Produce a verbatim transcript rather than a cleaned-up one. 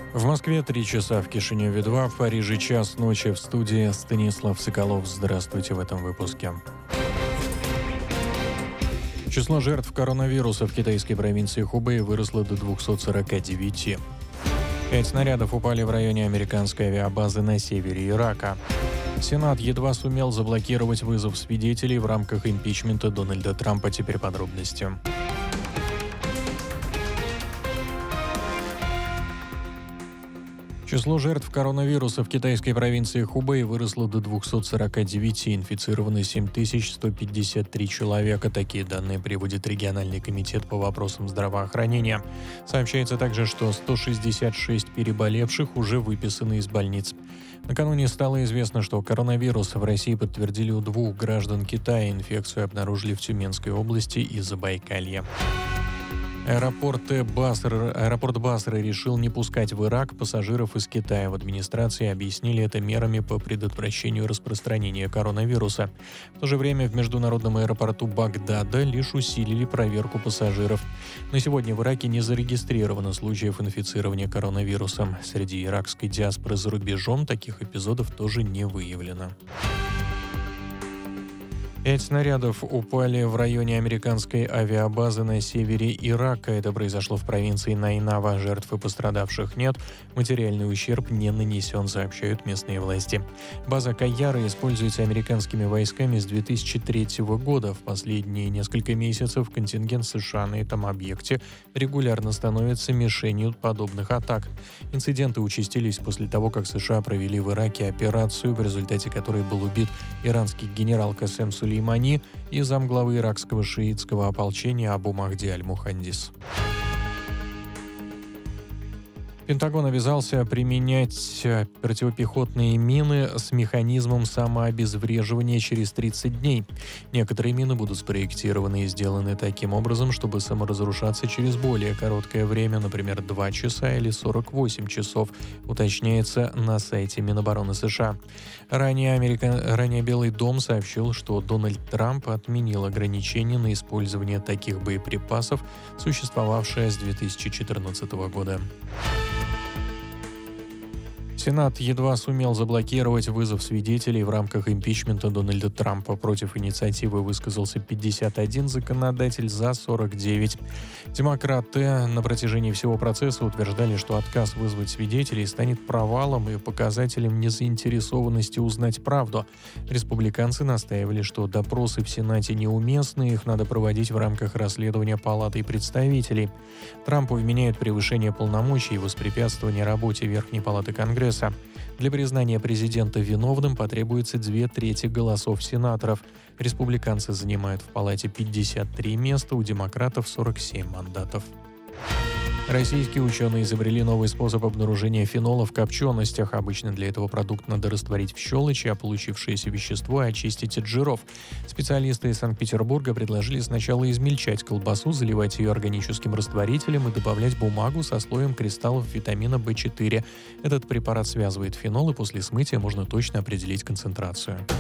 В Москве три часа, в Кишиневе два, в Париже час ночи. В студии Станислав Соколов. Здравствуйте в этом выпуске. Число жертв коронавируса в китайской провинции Хубэй выросло до двухсот сорока девяти. Пять снарядов упали в районе американской авиабазы на севере Ирака. Сенат едва сумел заблокировать вызов свидетелей в рамках импичмента Дональда Трампа. Теперь подробности. Число жертв коронавируса в китайской провинции Хубэй выросло до двухсот сорока девяти, инфицированы семь тысяч сто пятьдесят три человека. Такие данные приводит региональный комитет по вопросам здравоохранения. Сообщается также, что сто шестьдесят шесть переболевших уже выписаны из больниц. Накануне стало известно, что коронавирус в России подтвердили у двух граждан Китая. Инфекцию обнаружили в Тюменской области и Забайкалье. Аэропорт Басры, аэропорт Басры решил не пускать в Ирак пассажиров из Китая. В администрации объяснили это мерами по предотвращению распространения коронавируса. В то же время в международном аэропорту Багдада лишь усилили проверку пассажиров. На сегодня в Ираке не зарегистрировано случаев инфицирования коронавирусом. Среди иракской диаспоры за рубежом таких эпизодов тоже не выявлено. Пять снарядов упали в районе американской авиабазы на севере Ирака. Это произошло в провинции Найнава. Жертв и пострадавших нет. Материальный ущерб не нанесен, сообщают местные власти. База Кайяра используется американскими войсками с две тысячи третьего года. В последние несколько месяцев контингент США на этом объекте регулярно становится мишенью подобных атак. Инциденты участились после того, как США провели в Ираке операцию, в результате которой был убит иранский генерал Касем Сулеймани и замглавы иракского шиитского ополчения Абу Махди аль-Мухандис. Пентагон обязался применять противопехотные мины с механизмом самообезвреживания через тридцать дней. Некоторые мины будут спроектированы и сделаны таким образом, чтобы саморазрушаться через более короткое время, например, два часа или сорок восемь часов, уточняется на сайте Минобороны США. Ранее, Америка... Ранее Белый дом сообщил, что Дональд Трамп отменил ограничения на использование таких боеприпасов, существовавшее с две тысячи четырнадцатого года. Сенат едва сумел заблокировать вызов свидетелей в рамках импичмента Дональда Трампа. Против инициативы высказался пятьдесят один законодатель, за сорок девять. Демократы на протяжении всего процесса утверждали, что отказ вызвать свидетелей станет провалом и показателем незаинтересованности узнать правду. Республиканцы настаивали, что допросы в Сенате неуместны, их надо проводить в рамках расследования Палаты представителей. Трампу вменяют превышение полномочий и воспрепятствование работе Верхней Палаты Конгресса. Для признания президента виновным потребуется две трети голосов сенаторов. Республиканцы занимают в палате пятьдесят три места, у демократов сорок семь мандатов. Российские ученые изобрели новый способ обнаружения фенола в копченостях. Обычно для этого продукт надо растворить в щелочи, а получившееся вещество очистить от жиров. Специалисты из Санкт-Петербурга предложили сначала измельчать колбасу, заливать ее органическим растворителем и добавлять бумагу со слоем кристаллов витамина бэ четыре. Этот препарат связывает фенол, и после смытия можно точно определить концентрацию.